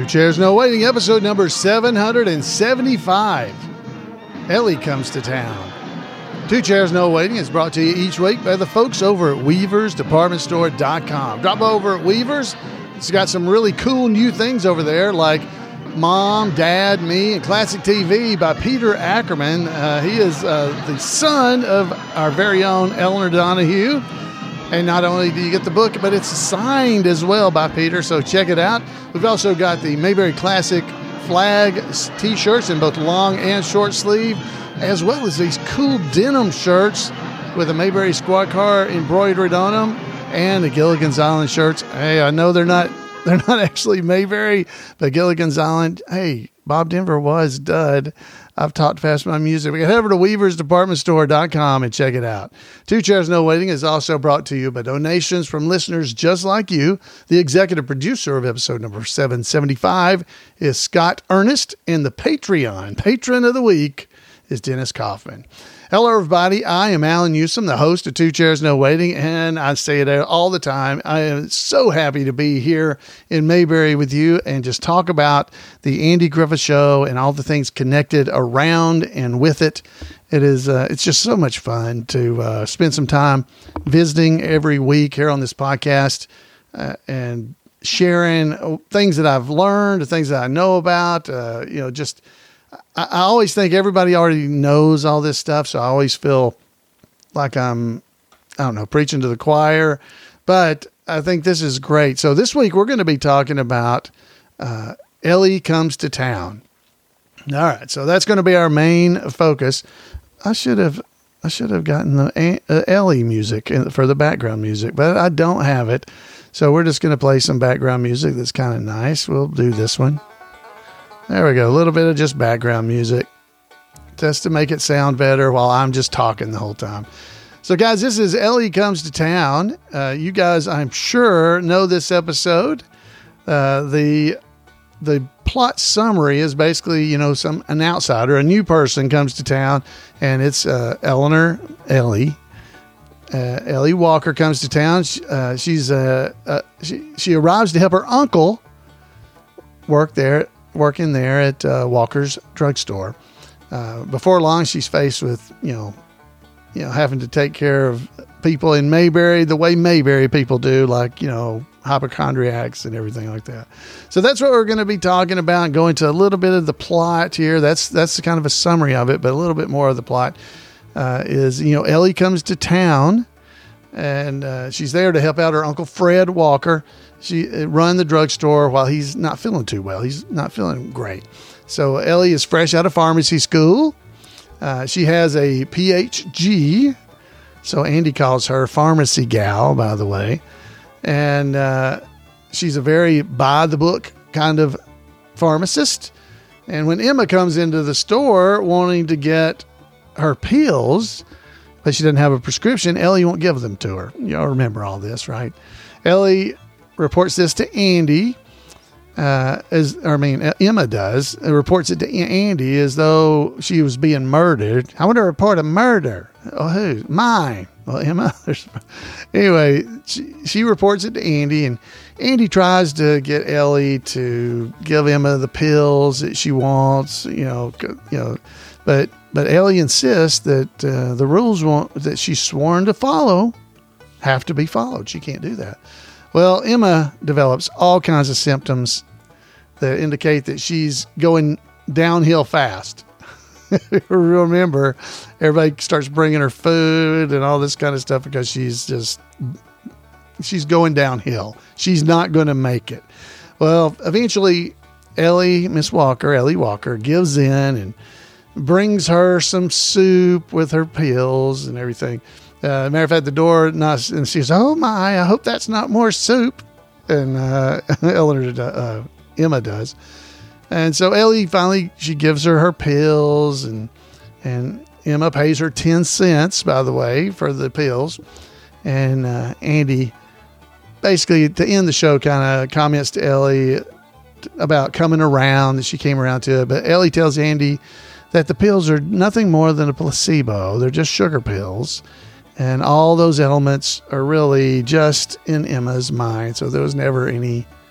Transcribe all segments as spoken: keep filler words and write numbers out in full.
Chairs No Waiting, episode number seven hundred seventy-five. Ellie Comes to Town. Two Chairs No Waiting is brought to you each week by the folks over at Weavers Department Store dot com. Drop over at Weavers. It's got some really cool new things over there, like Mom, Dad, Me, and Classic T V by Peter Ackerman. Uh, he is uh, the son of our very own Eleanor Donahue. And not only do you get the book, but it's signed as well by Peter, so check it out. We've also got the Mayberry Classic flag t-shirts in both long and short sleeve, as well as these cool denim shirts with a Mayberry squad car embroidered on them, and the Gilligan's Island shirts. Hey, I know they're not they're not actually Mayberry, but Gilligan's Island, hey, Bob Denver was dud. I've talked fast my music. We can head over to Weavers Department Store dot com and check it out. Two Chairs No Waiting is also brought to you by donations from listeners just like you. The executive producer of episode number seven seventy-five is Scott Ernest, and the Patreon patron of the week is Dennis Kaufman. Hello, everybody. I am Alan Newsom, the host of Two Chairs No Waiting, and I say it all the time. I am so happy to be here in Mayberry with you and just talk about the Andy Griffith Show and all the things connected around and with it. It is, uh, it's just so much fun to uh, spend some time visiting every week here on this podcast uh, and sharing things that I've learned, the things that I know about, uh, you know, just... I, I always think everybody already knows all this stuff, so I always feel like I'm, I don't know, preaching to the choir, but I think this is great. So this week we're going to be talking about uh, Ellie Comes to Town. All right, so that's going to be our main focus. I should have, I should have gotten the uh, Ellie music for the background music, but I don't have it. So we're just going to play some background music that's kind of nice. We'll do this one. There we go. A little bit of just background music just to make it sound better while I'm just talking the whole time. So, guys, this is Ellie Comes to Town. Uh, you guys, I'm sure, know this episode. Uh, the the plot summary is basically, you know, some an outsider, a new person comes to town, and it's uh, Eleanor, Ellie. Uh, Ellie Walker comes to town. She, uh, she's uh, uh, she she arrives to help her uncle work there. working there at uh, Walker's drugstore. Uh, before long, she's faced with, you know, you know, having to take care of people in Mayberry the way Mayberry people do, like, you know, hypochondriacs and everything like that. So that's what we're going to be talking about, going to a little bit of the plot here. That's, that's kind of a summary of it, but a little bit more of the plot uh, is, you know, Ellie comes to town and uh, she's there to help out her Uncle Fred Walker. She run the drugstore while he's not feeling too well. He's not feeling great. So Ellie is fresh out of pharmacy school. Uh, she has a P H G. So Andy calls her pharmacy gal, by the way. And uh, she's a very by the book kind of pharmacist. And when Emma comes into the store wanting to get her pills, but she doesn't have a prescription, Ellie won't give them to her. Y'all remember all this, right? Ellie reports this to Andy, uh, as or I mean, Emma does. Uh, reports it to Andy as though she was being murdered. I want to report a murder. Oh, who? Mine. Well, Emma. Anyway, she, she reports it to Andy, and Andy tries to get Ellie to give Emma the pills that she wants. You know, you know, but but Ellie insists that uh, the rules won't, that she's sworn to follow have to be followed. She can't do that. Well, Emma develops all kinds of symptoms that indicate that she's going downhill fast. Remember, everybody starts bringing her food and all this kind of stuff because she's just, she's going downhill. She's not going to make it. Well, eventually, Ellie, Miss Walker, Ellie Walker, gives in and brings her some soup with her pills and everything. Uh, matter of fact, the door knocks and she says, "Oh my, I hope that's not more soup." And uh, Eleanor, uh, Emma does. And so Ellie finally, she gives her her pills, and and Emma pays her ten cents, by the way, for the pills. And uh, Andy, basically to end the show, kind of comments to Ellie about coming around, that she came around to it. But Ellie tells Andy that the pills are nothing more than a placebo. They're just sugar pills. And all those elements are really just in Emma's mind. So there was never any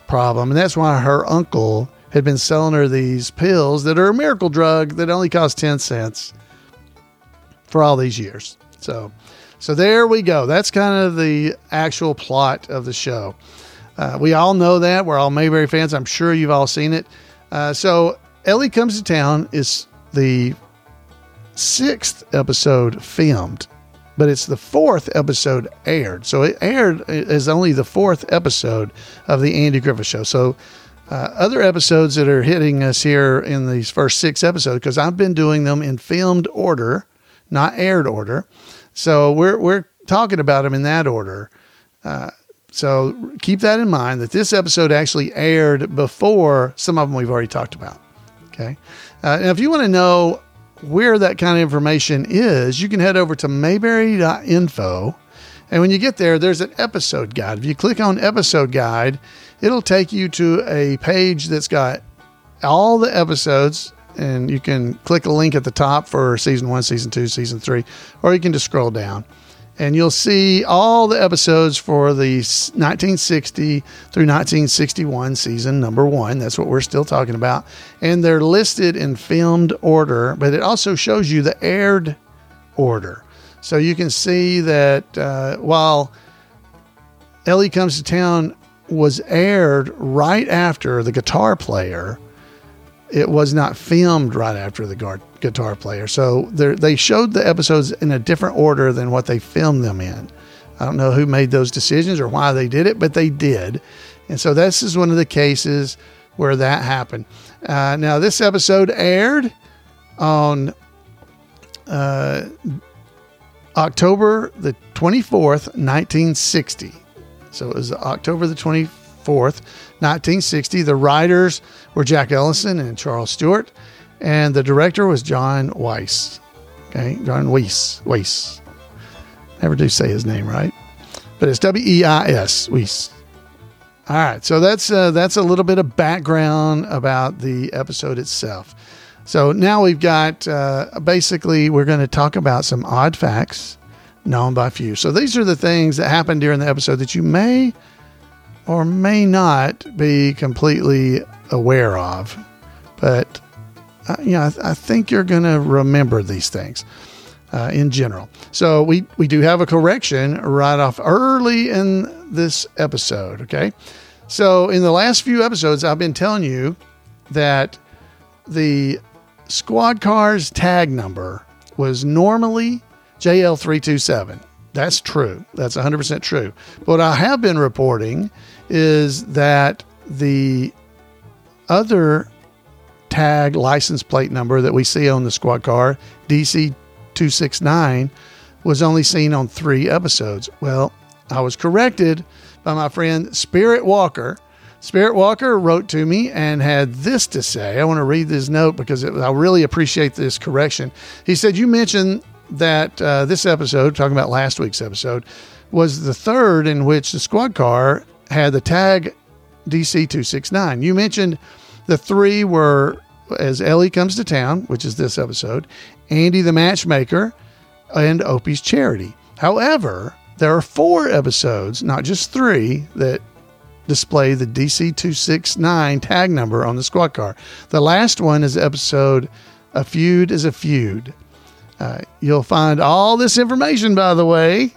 problem. And that's why her uncle had been selling her these pills that are a miracle drug that only cost ten cents for all these years. So, so there we go. That's kind of the actual plot of the show. Uh, we all know that. We're all Mayberry fans. I'm sure you've all seen it. Uh, so Ellie Comes to Town is the sixth episode filmed, but it's the fourth episode aired. So it aired as only the fourth episode of the Andy Griffith Show. So uh, other episodes that are hitting us here in these first six episodes, because I've been doing them in filmed order, not aired order. So we're we're talking about them in that order. Uh, so keep that in mind, that this episode actually aired before some of them we've already talked about. Okay. Uh, and if you want to know where that kind of information is, you can head over to mayberry dot info. And when you get there, there's an episode guide. If you click on episode guide, it'll take you to a page that's got all the episodes, and you can click a link at the top for season one, season two, season three, or you can just scroll down and you'll see all the episodes for the nineteen sixty through nineteen sixty-one season number one. That's what we're still talking about. And they're listed in filmed order, but it also shows you the aired order. So you can see that uh, while Ellie Comes to Town was aired right after The Guitar Player, it was not filmed right after the gar- guitar player. So they showed the episodes in a different order than what they filmed them in. I don't know who made those decisions or why they did it, but they did. And so this is one of the cases where that happened. Uh, now, this episode aired on uh, October the twenty-fourth, nineteen sixty. So it was October the twenty-fourth, nineteen sixty. The writers were Jack Ellison and Charles Stewart, and the director was John Weiss. Okay, John Weiss. Weiss. Never do say his name right, but it's W E I S. Weiss. All right, so that's uh, that's a little bit of background about the episode itself. So now we've got uh, basically we're going to talk about some odd facts known by few. So these are the things that happened during the episode that you may or may not be completely aware of, but uh, you know, I, th- I think you're going to remember these things uh, in general. So we, we do have a correction right off early in this episode. Okay. So in the last few episodes, I've been telling you that the squad car's tag number was normally J L three two seven. That's true. That's one hundred percent true. But what I have been reporting is that the other tag license plate number that we see on the squad car, D C two sixty-nine, was only seen on three episodes. Well, I was corrected by my friend Spirit Walker. Spirit Walker wrote to me and had this to say. I want to read this note because it, I really appreciate this correction. He said, you mentioned that uh, this episode, talking about last week's episode, was the third in which the squad car had the tag D C two sixty-nine. You mentioned the three were As Ellie Comes to Town, which is this episode, Andy the Matchmaker, and Opie's Charity. However, there are four episodes, not just three, that display the D C two sixty-nine tag number on the squad car. The last one is episode A Feud is a Feud. Uh, you'll find all this information, by the way,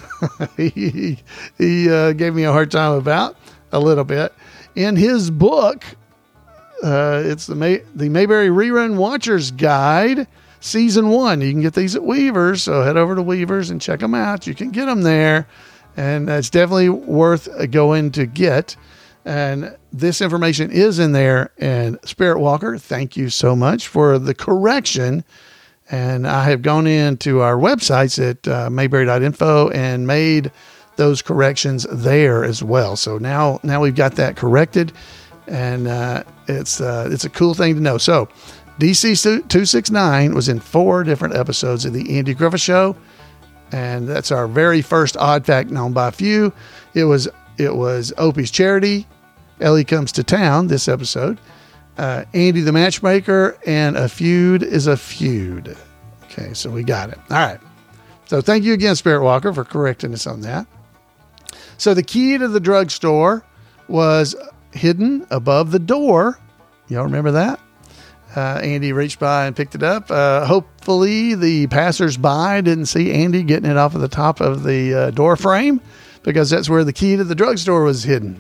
he, he uh, gave me a hard time about a little bit in his book. Uh, it's the May, the Mayberry Rerun Watcher's Guide, Season one. You can get these at Weavers, so head over to Weavers and check them out. You can get them there, and it's definitely worth going to get. And this information is in there. And Spirit Walker, thank you so much for the correction. And I have gone into our websites at uh, mayberry dot info and made those corrections there as well. So now, now we've got that corrected, and uh, it's uh, it's a cool thing to know. So D C two sixty-nine was in four different episodes of the Andy Griffith Show, and that's our very first odd fact known by few. It was it was Opie's Charity, Ellie Comes to Town, this episode, uh, Andy the Matchmaker, and A Feud is a Feud. Okay, so we got it. All right. So thank you again, Spirit Walker, for correcting us on that. So the key to the drugstore was hidden above the door. Y'all remember that? Uh, Andy reached by and picked it up. Uh, hopefully the passersby didn't see Andy getting it off of the top of the uh, door frame, because that's where the key to the drugstore was hidden.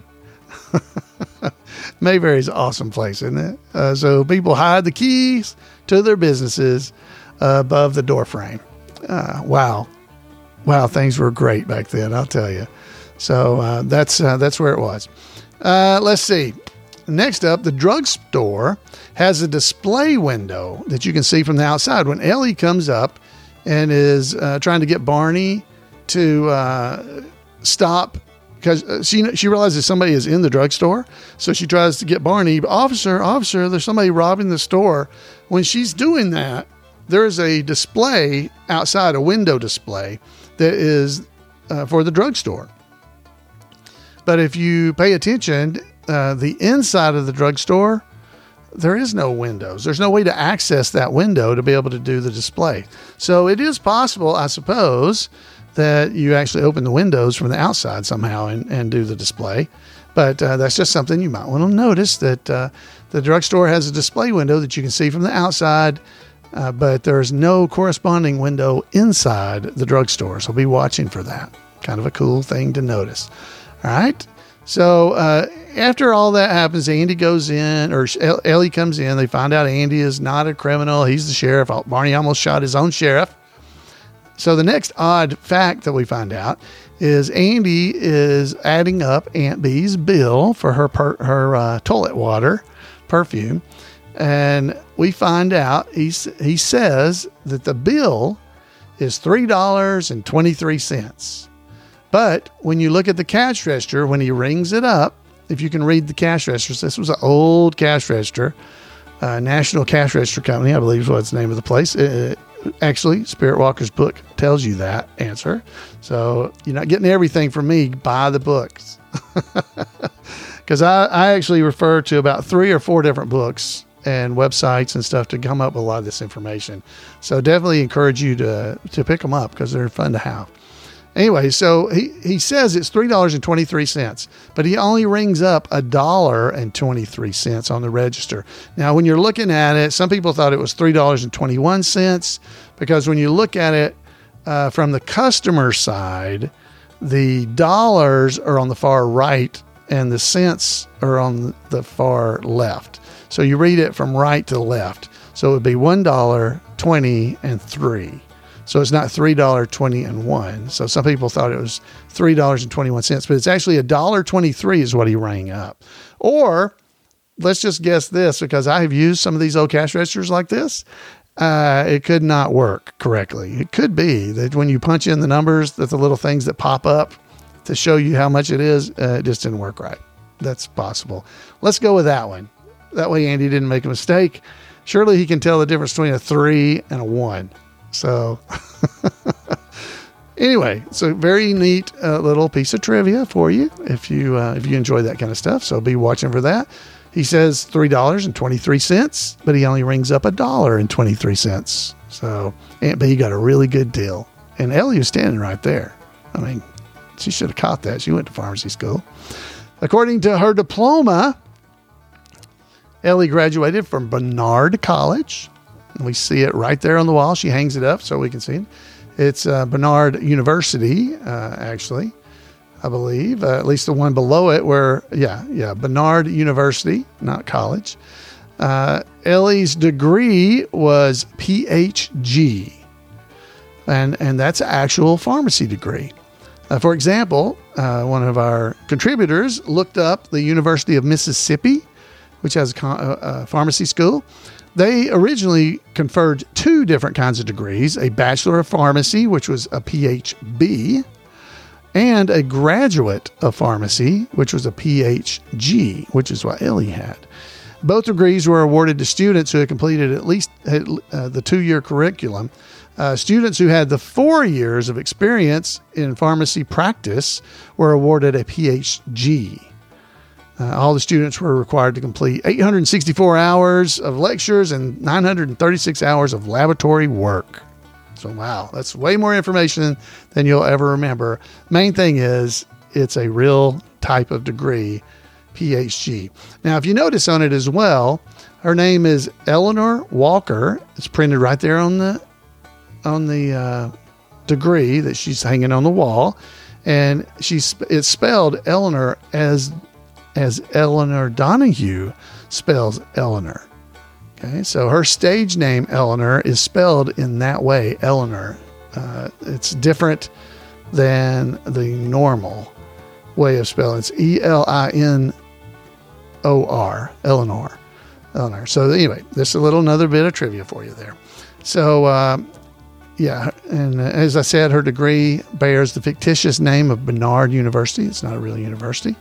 Mayberry's an awesome place, isn't it? Uh, so people hide the keys to their businesses uh, above the door frame. Uh, wow. Wow, things were great back then, I'll tell you. So uh, that's uh, that's where it was. Uh, let's see. Next up, the drugstore has a display window that you can see from the outside. When Ellie comes up and is uh, trying to get Barney to uh, stop, because she she realizes somebody is in the drugstore, so she tries to get Barney. Officer, officer, there's somebody robbing the store. When she's doing that, there's a display outside, a window display that is uh, for the drugstore. But if you pay attention, uh, the inside of the drugstore, there is no windows. There's no way to access that window to be able to do the display. So it is possible, I suppose, that you actually open the windows from the outside somehow and, and do the display. But uh, that's just something you might want to notice, that uh, the drugstore has a display window that you can see from the outside, uh, but there's no corresponding window inside the drugstore. So be watching for that. Kind of a cool thing to notice. All right. So uh, after all that happens, Andy goes in, or Ellie comes in. They find out Andy is not a criminal. He's the sheriff. Barney almost shot his own sheriff. So the next odd fact that we find out is Andy is adding up Aunt Bee's bill for her per, her uh, toilet water, perfume. And we find out, he's, he says that the bill is three dollars and twenty-three cents. But when you look at the cash register, when he rings it up, if you can read the cash registers, this was an old cash register, uh, National Cash Register Company, I believe is what's the name of the place. It, actually, Spirit Walker's book tells you that answer. So you're not getting everything from me. Buy the books. Because I, I actually refer to about three or four different books and websites and stuff to come up with a lot of this information. So definitely encourage you to, to pick them up, because they're fun to have. Anyway, so he, he says it's three dollars and twenty-three cents, but he only rings up a dollar and twenty-three cents on the register. Now, when you're looking at it, some people thought it was three dollars and twenty-one cents, because when you look at it uh, from the customer side, the dollars are on the far right and the cents are on the far left. So you read it from right to left. So it would be one dollar, twenty, and three. So it's not three dollars, twenty, and one. So some people thought it was three dollars and twenty-one cents, but it's actually one dollar and twenty-three cents is what he rang up. Or let's just guess this, because I have used some of these old cash registers like this. Uh, it could not work correctly. It could be that when you punch in the numbers, that the little things that pop up to show you how much it is, uh, it just didn't work right. That's possible. Let's go with that one. That way Andy didn't make a mistake. Surely he can tell the difference between a three and a one. So anyway, it's a very neat uh, little piece of trivia for you if you uh, if you enjoy that kind of stuff. So be watching for that. He says three dollars and twenty-three cents, but he only rings up a dollar and twenty-three cents. So Aunt Bee got a really good deal. And Ellie was standing right there. I mean, she should have caught that. She went to pharmacy school. According to her diploma, Ellie graduated from Barnard College. We see it right there on the wall. She hangs it up so we can see it. It's uh, Barnard University, uh, actually, I believe. Uh, at least the one below it where, yeah, yeah, Barnard University, not college. Uh, Ellie's degree was P H G, and, and that's an actual pharmacy degree. Uh, for example, uh, one of our contributors looked up the University of Mississippi, which has a, con- a, a pharmacy school. They originally conferred two different kinds of degrees, a Bachelor of Pharmacy, which was a P H B, and a Graduate of Pharmacy, which was a P H G, which is what Ellie had. Both degrees were awarded to students who had completed at least uh, the two-year curriculum. Uh, students who had the four years of experience in pharmacy practice were awarded a P H G. Uh, all the students were required to complete eight hundred sixty-four hours of lectures and nine hundred thirty-six hours of laboratory work. So, wow, that's way more information than you'll ever remember. Main thing is it's a real type of degree, P H G. Now, if you notice on it as well, her name is Eleanor Walker. It's printed right there on the on the uh, degree that she's hanging on the wall, and she's it's spelled Eleanor as as Eleanor Donahue spells Eleanor. Okay, so her stage name Eleanor is spelled in that way, Eleanor. Uh, it's different than the normal way of spelling. It's E L I N O R, Eleanor. Eleanor. So anyway, this is a little another bit of trivia for you there. So uh, yeah, and uh, as I said, her degree bears the fictitious name of Bernard University. It's not a real university.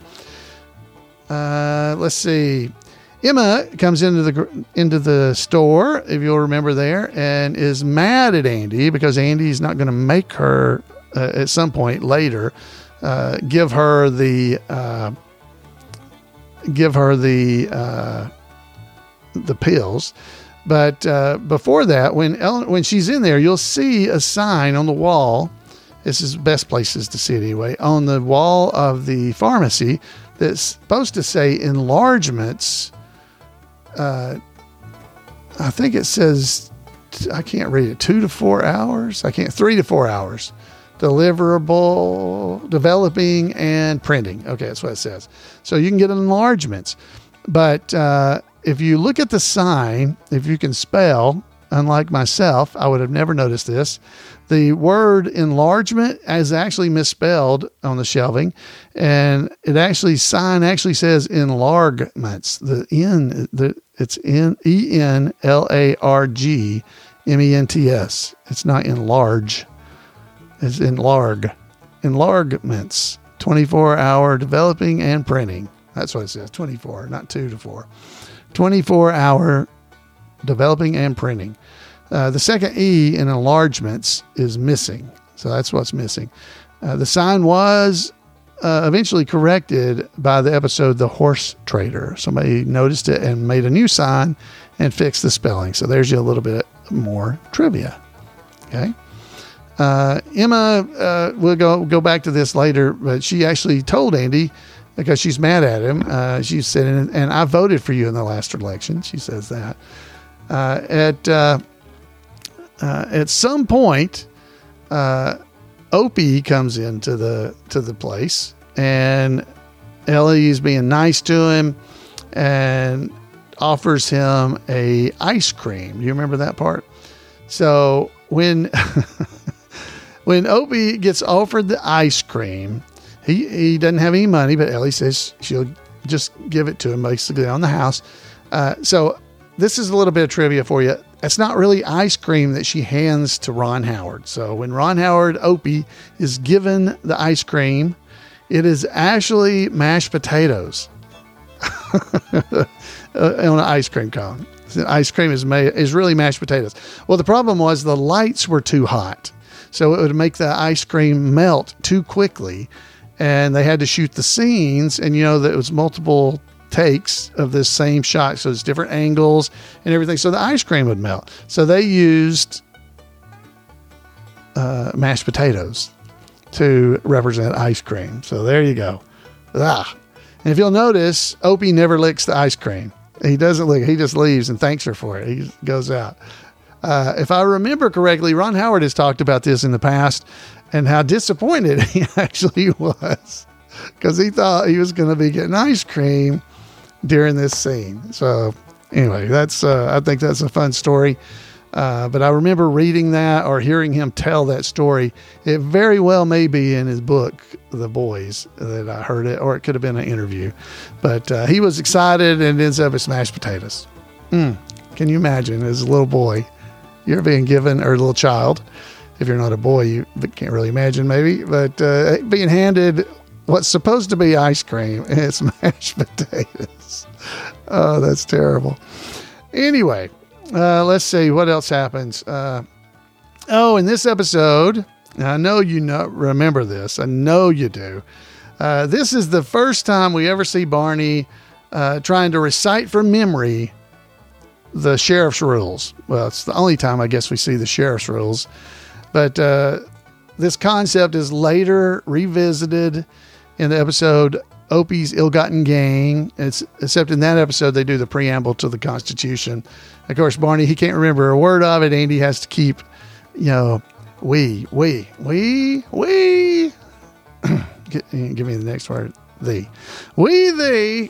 Uh, let's see. Emma comes into the into the store, if you'll remember there, and is mad at Andy because Andy's not going to make her uh, at some point later uh, give her the uh, give her the uh, the pills. But uh, before that, when Ellen, when she's in there, you'll see a sign on the wall. This is the best places to see it anyway. On the wall of the pharmacy that's supposed to say enlargements. Uh, I think it says, I can't read it, two to four hours. I can't, three to four hours. Deliverable, developing, and printing. Okay, that's what it says. So you can get enlargements. But uh, if you look at the sign, if you can spell, unlike myself, I would have never noticed this. The word enlargement is actually misspelled on the shelving, and it actually sign actually says enlargements. The N, the it's N E N L A R G M E N T S. It's not enlarge. It's enlarg. Enlargements. twenty-four hour developing and printing. That's what it says. twenty-four, not two to four. twenty-four hour developing and printing. Uh, the second E in enlargements is missing. So that's what's missing. Uh, the sign was uh, eventually corrected by the episode The Horse Trader. Somebody noticed it and made a new sign and fixed the spelling. So there's you a little bit more trivia. Okay. Uh, Emma, uh, we'll go, go back to this later, but she actually told Andy because she's mad at him. Uh, she said, and, and I voted for you in the last election. She says that. Uh, at, uh, Uh, at some point, uh, Opie comes into the to the place, and Ellie's being nice to him and offers him a ice cream. Do you remember that part? So when when Opie gets offered the ice cream, he he doesn't have any money, but Ellie says she'll just give it to him basically on the house. Uh, so this is a little bit of trivia for you. It's not really ice cream that she hands to Ron Howard. So when Ron Howard, Opie, is given the ice cream, it is actually mashed potatoes on an ice cream cone. The ice cream is made is really mashed potatoes. Well, the problem was the lights were too hot, so it would make the ice cream melt too quickly, and they had to shoot the scenes. And you know that it was multiple takes of this same shot, so it's different angles and everything, so the ice cream would melt. So they used uh, mashed potatoes to represent ice cream. So there you go. Ah. And if you'll notice, Opie never licks the ice cream. He doesn't lick. He just leaves and thanks her for it. He goes out. Uh, if I remember correctly, Ron Howard has talked about this in the past and how disappointed he actually was because he thought he was going to be getting ice cream during this scene. So anyway, that's uh, I think that's a fun story. Uh, but I remember reading that or hearing him tell that story. It very well may be in his book, The Boys, that I heard it, or it could have been an interview. But uh, he was excited and ends up with mashed potatoes. Mm. Can you imagine as a little boy, you're being given, or a little child, if you're not a boy, you can't really imagine maybe, but uh, being handed what's supposed to be ice cream, and it's mashed potatoes. Oh, that's terrible. Anyway, uh, let's see what else happens. Uh, oh, in this episode, I know you know, remember this. I know you do. Uh, this is the first time we ever see Barney uh, trying to recite from memory the sheriff's rules. Well, it's the only time I guess we see the sheriff's rules. But uh, this concept is later revisited in the episode Opie's Ill-Gotten Gain. It's, except in that episode, they do the preamble to the Constitution. Of course, Barney, he can't remember a word of it. Andy has to keep, you know, we, we, we, we. Give me the next word. Thee. We, thee.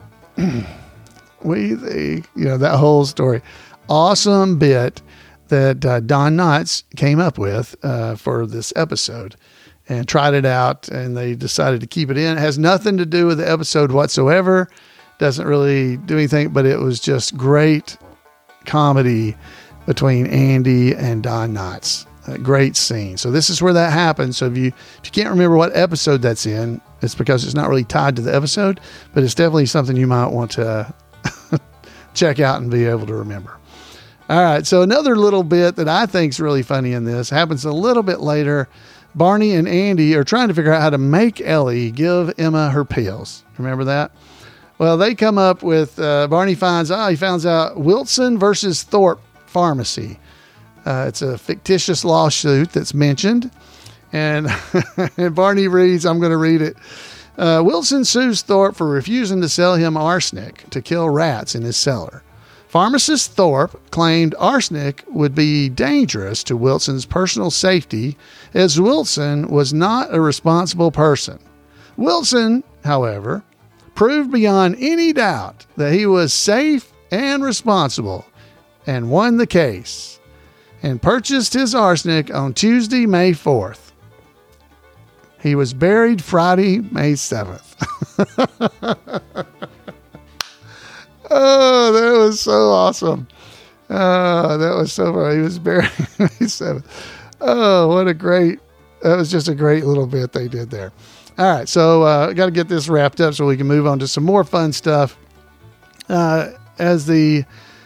we, thee. You know, that whole story. Awesome bit that uh, Don Knotts came up with uh, for this episode and tried it out, and they decided to keep it in. It has nothing to do with the episode whatsoever. Doesn't really do anything, but it was just great comedy between Andy and Don Knotts. A great scene. So this is where that happens. So if you if you can't remember what episode that's in, it's because it's not really tied to the episode, but it's definitely something you might want to check out and be able to remember. All right. So another little bit that I think is really funny in this happens a little bit later. Barney and Andy are trying to figure out how to make Ellie give Emma her pills. Remember that? Well, they come up with, uh, Barney finds out, oh, he finds out Wilson versus Thorpe Pharmacy. Uh, it's a fictitious lawsuit that's mentioned. And, and Barney reads, I'm going to read it. Uh, Wilson sues Thorpe for refusing to sell him arsenic to kill rats in his cellar. Pharmacist Thorpe claimed arsenic would be dangerous to Wilson's personal safety, as Wilson was not a responsible person. Wilson, however, proved beyond any doubt that he was safe and responsible and won the case, and purchased his arsenic on Tuesday, May fourth. He was buried Friday, May seventh. Oh, that was so awesome. Oh, that was so funny. He was buried May seventh. Oh, what a great, that was just a great little bit they did there. All right, so uh, got to get this wrapped up so we can move on to some more fun stuff. Uh, as the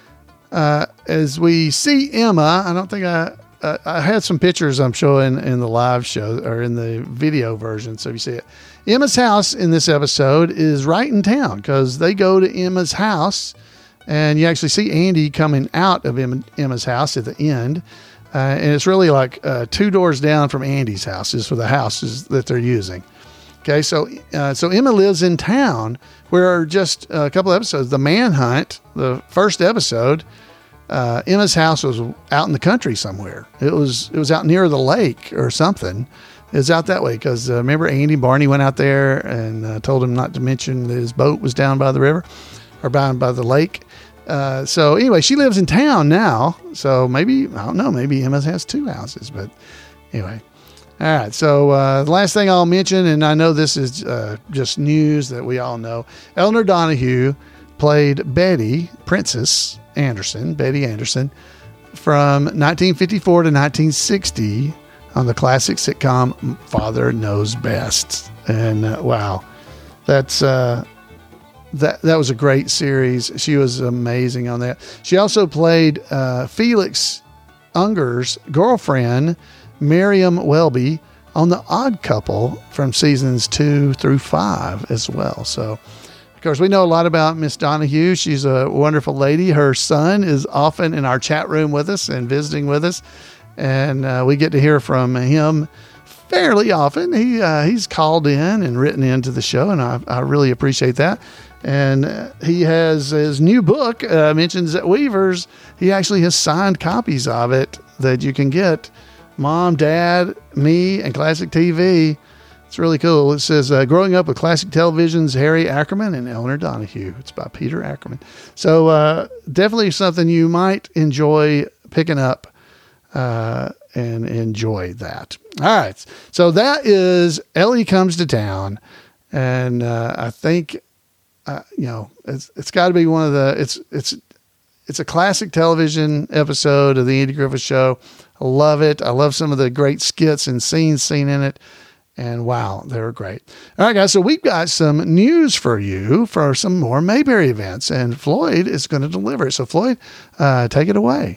uh, as we see Emma, I don't think I uh, I had some pictures I'm showing in the live show or in the video version, so if you see it. Emma's house in this episode is right in town because they go to Emma's house, and you actually see Andy coming out of Emma, Emma's house at the end. Uh, and it's really like uh, two doors down from Andy's house is for the houses that they're using. Okay, so uh, so Emma lives in town where just a couple episodes, the manhunt, the first episode, uh, Emma's house was out in the country somewhere. It was it was out near the lake or something. It was out that way because uh, remember Andy Barney went out there and uh, told him not to mention that his boat was down by the river or down by the lake. Uh, so anyway, she lives in town now. So maybe, I don't know, maybe Emma has two houses, but anyway. All right. So, uh, the last thing I'll mention, and I know this is, uh, just news that we all know. Eleanor Donahue played Betty, Princess Anderson, Betty Anderson, from nineteen fifty-four to nineteen sixty on the classic sitcom Father Knows Best. And, uh, wow, that's, uh, That that was a great series. She was amazing on that. She also played uh, Felix Unger's girlfriend, Miriam Welby, on The Odd Couple from seasons two through five as well. So, of course, we know a lot about Miss Donahue. She's a wonderful lady. Her son is often in our chat room with us and visiting with us, and uh, we get to hear from him fairly often. He uh, he's called in and written into the show, and I, I really appreciate that. And uh, he has his new book, uh, mentions at Weavers. He actually has signed copies of it that you can get. Mom, Dad, me, and Classic T V. It's really cool. It says, uh, Growing Up with Classic Television's Harry Ackerman and Eleanor Donahue. It's by Peter Ackerman. So uh, definitely something you might enjoy picking up uh, and enjoy that. All right. So that is Ellie Comes to Town. And uh, I think... Uh, you know, it's it's got to be one of the, it's, it's, it's a classic television episode of the Andy Griffith Show. I love it. I love some of the great skits and scenes seen in it. And wow, they were great. All right, guys. So we've got some news for you for some more Mayberry events, and Floyd is going to deliver it. So Floyd, uh, take it away.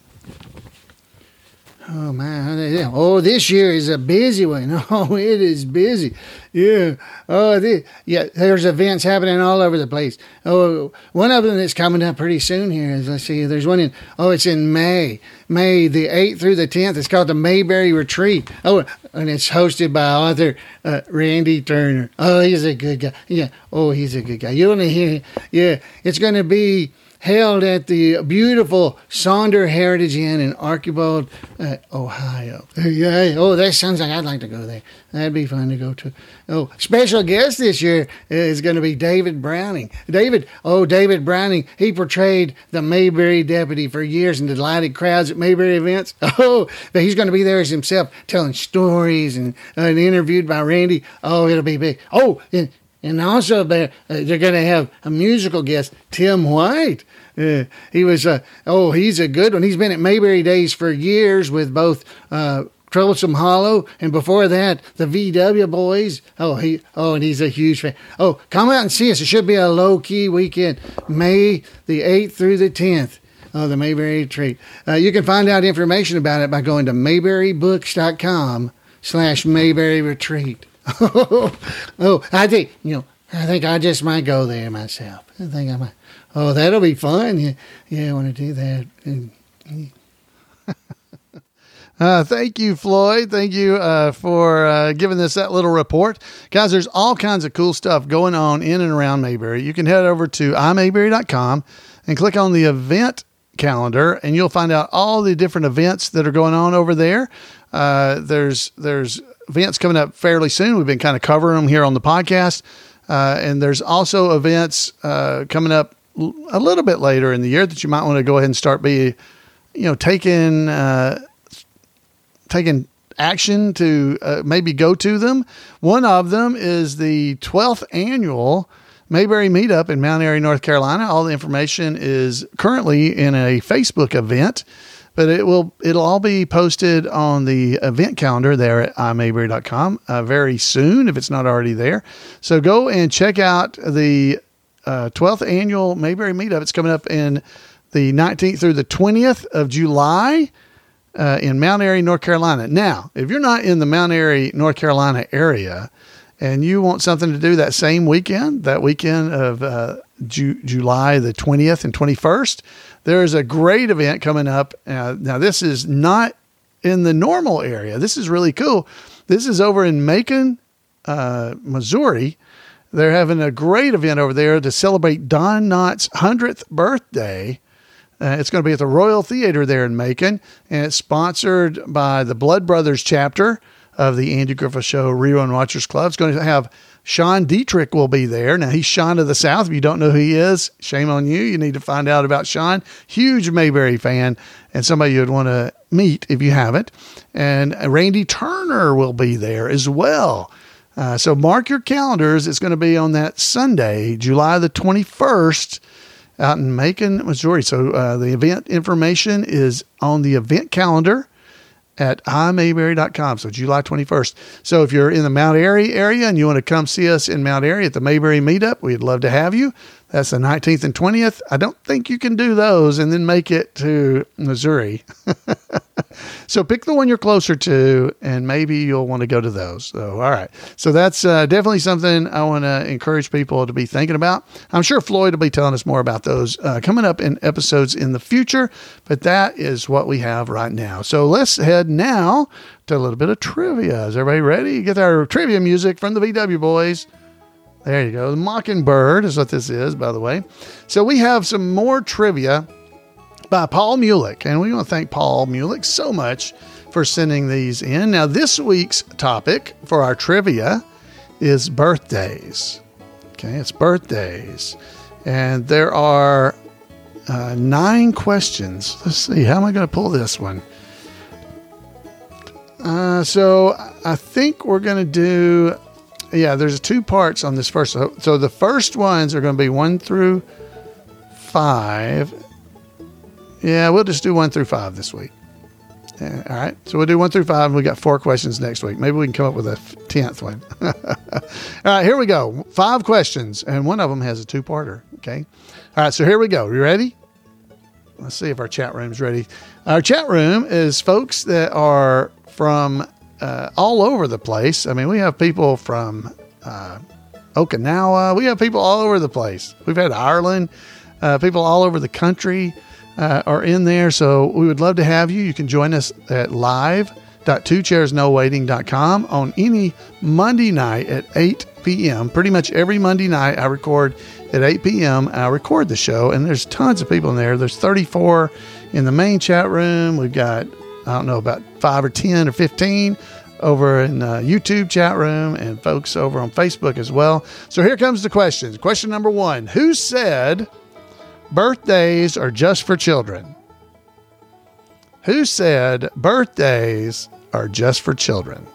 Oh, man. Oh, this year is a busy one. Oh, it is busy. Yeah. Oh, this, yeah, there's events happening all over the place. Oh, one of them that's coming up pretty soon here is, let's see, there's one in, oh, it's in May. May the eighth through the tenth. It's called the Mayberry Retreat. Oh, and it's hosted by author uh, Randy Turner. Oh, he's a good guy. Yeah. Oh, he's a good guy. You want to hear? Yeah. It's going to be held at the beautiful Sonder Heritage Inn in Archibald, uh, Ohio. Yeah. Oh, that sounds like I'd like to go there. That'd be fun to go to. Oh, special guest this year is going to be David Browning. David, oh, David Browning, he portrayed the Mayberry deputy for years and delighted crowds at Mayberry events. Oh, but he's going to be there as himself, telling stories and, uh, and interviewed by Randy. Oh, it'll be big. Oh, and, and also they're, uh, they're going to have a musical guest, Tim White. Uh, he was, uh, oh, he's a good one. He's been at Mayberry Days for years with both uh, Troublesome Hollow, and before that, the V W Boys. Oh, he, oh, and he's a huge fan. Oh, come out and see us. It should be a low-key weekend, May the eighth through the tenth. Oh, the Mayberry Retreat. Uh, you can find out information about it by going to mayberrybooks.com slash Mayberry Retreat. Oh, I think, you know, I think I just might go there myself. I think I might. Oh, that'll be fun. Yeah, yeah, I want to do that. uh, thank you, Floyd. Thank you uh, for uh, giving us that little report. Guys, there's all kinds of cool stuff going on in and around Mayberry. You can head over to i mayberry dot com and click on the event calendar, and you'll find out all the different events that are going on over there. Uh, there's there's events coming up fairly soon. We've been kind of covering them here on the podcast. Uh, and there's also events uh, coming up a little bit later in the year that you might want to go ahead and start be, you know, taking, uh, taking action to uh, maybe go to them. One of them is the twelfth annual Mayberry Meetup in Mount Airy, North Carolina. All the information is currently in a Facebook event, but it will, it'll all be posted on the event calendar there at i mayberry dot com uh, very soon, if it's not already there. So go and check out the uh, twelfth annual Mayberry Meetup. It's coming up in the nineteenth through the twentieth of July uh, in Mount Airy, North Carolina. Now, if you're not in the Mount Airy, North Carolina area and you want something to do that same weekend, that weekend of uh, Ju- July the twentieth and twenty-first, there is a great event coming up. Uh, now, this is not in the normal area. This is really cool. This is over in Macon, uh, Missouri. They're having a great event over there to celebrate Don Knotts' hundredth birthday. Uh, it's going to be at the Royal Theater there in Macon, and it's sponsored by the Blood Brothers chapter of the Andy Griffith Show Rerun Watchers Club. It's going to have Sean Dietrich will be there. Now, he's Sean of the South. If you don't know who he is, shame on you. You need to find out about Sean. Huge Mayberry fan and somebody you'd want to meet if you haven't. And Randy Turner will be there as well. Uh, so mark your calendars. It's going to be on that Sunday, July the twenty-first, out in Macon, Missouri. So uh, the event information is on the event calendar at i mayberry dot com. So July twenty-first. So if you're in the Mount Airy area and you want to come see us in Mount Airy at the Mayberry Meetup, we'd love to have you. That's the nineteenth and twentieth. I don't think you can do those and then make it to Missouri. So pick the one you're closer to, and maybe you'll want to go to those. So, all right. So that's uh, definitely something I want to encourage people to be thinking about. I'm sure Floyd will be telling us more about those uh, coming up in episodes in the future, but that is what we have right now. So let's head now to a little bit of trivia. Is everybody ready? Get our trivia music from the V W Boys. There you go. The Mockingbird is what this is, by the way. So we have some more trivia by Paul Mulick, and we want to thank Paul Mulick so much for sending these in. Now, this week's topic for our trivia is birthdays. Okay, it's birthdays. And there are uh, nine questions. Let's see, how am I going to pull this one? Uh, so I think we're going to do... Yeah, there's two parts on this first. So, so the first ones are going to be one through five. Yeah, we'll just do one through five this week. Yeah, all right. So we'll do one through five, and we got four questions next week. Maybe we can come up with a tenth one. All right, here we go. Five questions, and one of them has a two-parter. Okay. All right, so here we go. You ready? Let's see if our chat room's ready. Our chat room is folks that are from uh, all over the place. I mean, we have people from uh, Okinawa. We have people all over the place. We've had Ireland, uh, people all over the country uh, are in there. So we would love to have you. You can join us at live dot two chairs no waiting dot com on any Monday night at eight p.m. Pretty much every Monday night I record at eight p.m. I record the show, and there's tons of people in there. There's thirty-four in the main chat room. We've got, I don't know, about five or ten or fifteen over in the YouTube chat room, and folks over on Facebook as well. So here comes the questions. Question number one, who said birthdays are just for children? Who said birthdays are just for children?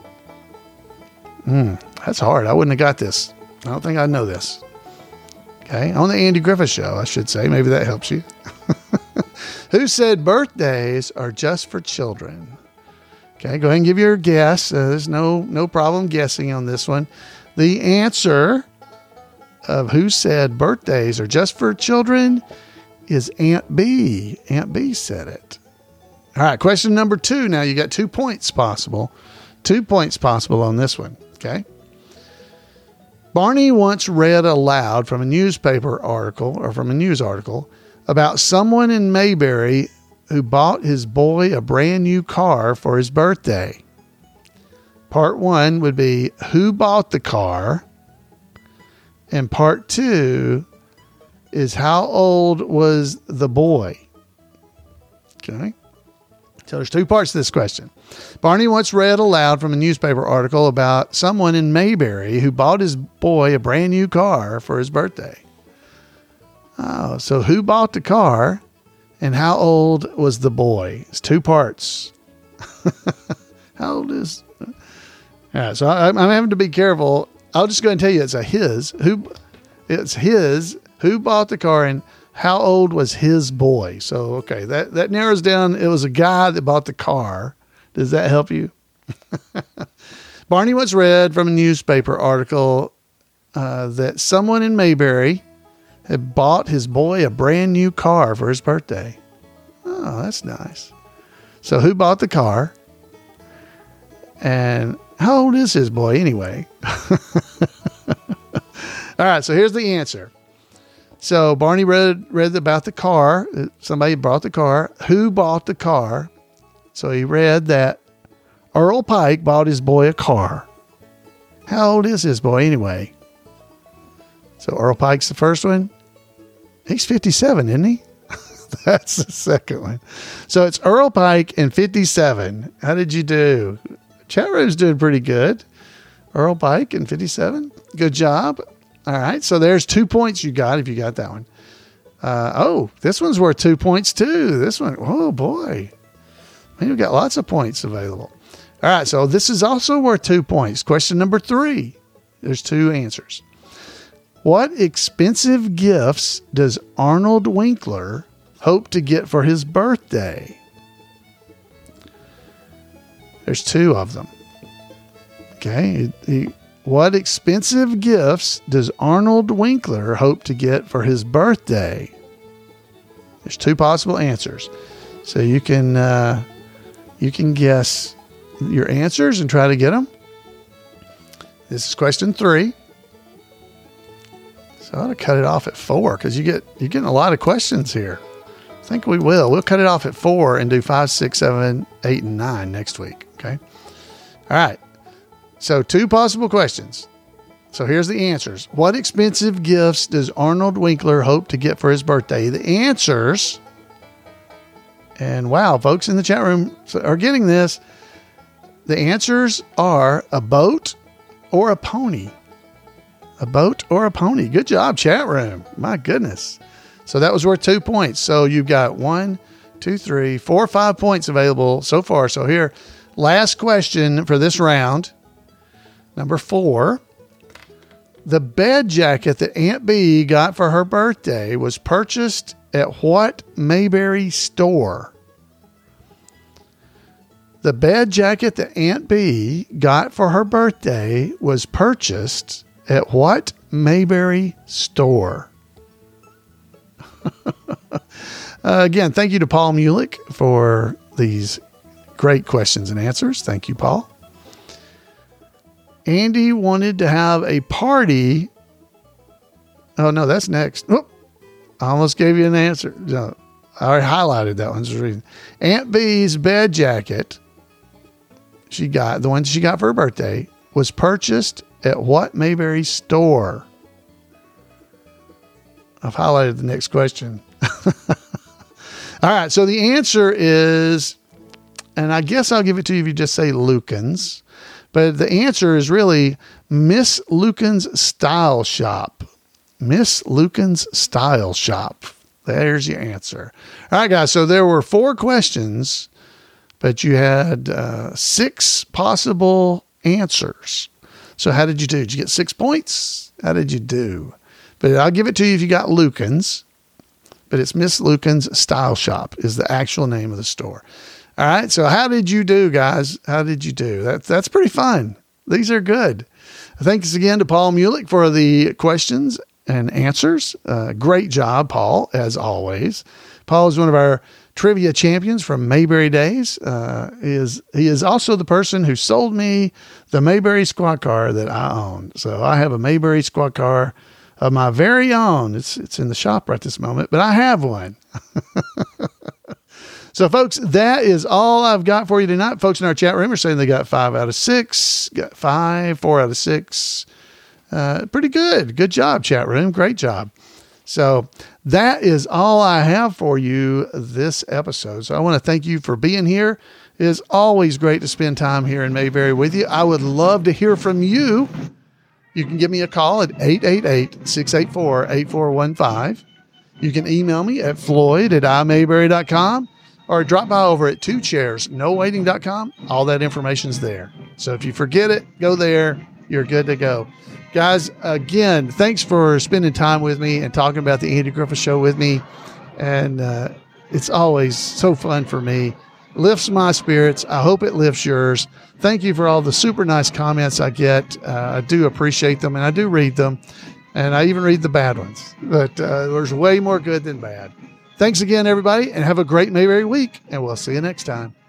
Hmm, that's hard. I wouldn't have got this. I don't think I know this. Okay, on the Andy Griffith Show, I should say. Maybe that helps you. Who said birthdays are just for children? Okay, go ahead and give your guess. Uh, there's no no problem guessing on this one. The answer of who said birthdays are just for children is Aunt B. Aunt B said it. All right, question number two. Now you got two points possible. Two points possible on this one. Okay. Barney once read aloud from a newspaper article or from a news article about someone in Mayberry who bought his boy a brand new car for his birthday. Part one would be who bought the car, and part two is how old was the boy? Okay. So there's two parts to this question. Barney once read aloud from a newspaper article about someone in Mayberry who bought his boy a brand new car for his birthday. Oh, so who bought the car and how old was the boy? It's two parts. How old is... All right, so I, I'm having to be careful. I'll just go and tell you it's a his. Who? It's his. Who bought the car and how old was his boy? So, okay, that, that narrows down. It was a guy that bought the car. Does that help you? Barney once read from a newspaper article uh, that someone in Mayberry had bought his boy a brand new car for his birthday. Oh, that's nice. So who bought the car? And how old is his boy anyway? All right, so here's the answer. So Barney read read about the car. Somebody bought the car. Who bought the car? So he read that Earl Pike bought his boy a car. How old is his boy anyway? So Earl Pike's the first one. He's fifty-seven, isn't he? That's the second one. So it's Earl Pike and fifty-seven. How did you do? Chat room's doing pretty good. Earl Pike and fifty-seven. Good job. All right. So there's two points you got if you got that one. Uh, oh, this one's worth two points too. This one. Oh boy. Man, we've got lots of points available. All right. So this is also worth two points. Question number three. There's two answers. What expensive gifts does Arnold Winkler hope to get for his birthday? There's two of them. Okay. He, what expensive gifts does Arnold Winkler hope to get for his birthday? There's two possible answers. So you can, uh, you can guess your answers and try to get them. This is question three. So I ought to cut it off at four because you get, you're getting a lot of questions here. I think we will. We'll cut it off at four and do five, six, seven, eight, and nine next week. Okay. All right. So two possible questions. So here's the answers. What expensive gifts does Arnold Winkler hope to get for his birthday? The answers, and wow, folks in the chat room are getting this. The answers are a boat or a pony. A boat or a pony. Good job, chat room. My goodness. So that was worth two points. So you've got one, two, three, four, five points available so far. So here, last question for this round. Number four. The bed jacket that Aunt B got for her birthday was purchased at what Mayberry store? The bed jacket that Aunt B got for her birthday was purchased at what Mayberry store? uh, again, thank you to Paul Mulick for these great questions and answers. Thank you, Paul. Andy wanted to have a party. Oh, no, that's next. Oh, I almost gave you an answer. No, I already highlighted that one. Aunt B's bed jacket she got, the one she got for her birthday, was purchased at what Mayberry store? I've highlighted the next question. All right. So the answer is, and I guess I'll give it to you if you just say Lucan's, but the answer is really Miss Lucan's Style Shop. Miss Lucan's Style Shop. There's your answer. All right, guys. So there were four questions, but you had uh, six possible answers. So how did you do? Did you get six points? How did you do? But I'll give it to you if you got Lucan's. But it's Miss Lucan's Style Shop is the actual name of the store. All right. So how did you do, guys? How did you do? That's that's pretty fun. These are good. Thanks again to Paul Mulick for the questions and answers. Uh, great job, Paul, as always. Paul is one of our trivia champions from Mayberry days. Uh, he is he is also the person who sold me the Mayberry squad car that I own. So I have a Mayberry squad car of my very own. It's it's in the shop right this moment, but I have one. So, folks, that is all I've got for you tonight. Folks in our chat room are saying they got five out of six, got five, four out of six. Uh, pretty good. Good job, chat room. Great job. So that is all I have for you this episode. So I want to thank you for being here. It is always great to spend time here in Mayberry with you. I would love to hear from you. You can give me a call at eight eight eight, six eight four, eight four one five. You can email me at floyd at i mayberry dot com or drop by over at two chairs no waiting dot com. All that information's there. So if you forget it, go there. You're good to go. Guys, again, thanks for spending time with me and talking about the Andy Griffith Show with me. And uh, it's always so fun for me. Lifts my spirits. I hope it lifts yours. Thank you for all the super nice comments I get. Uh, I do appreciate them, and I do read them. And I even read the bad ones. But uh, there's way more good than bad. Thanks again, everybody, and have a great Mayberry week, and we'll see you next time.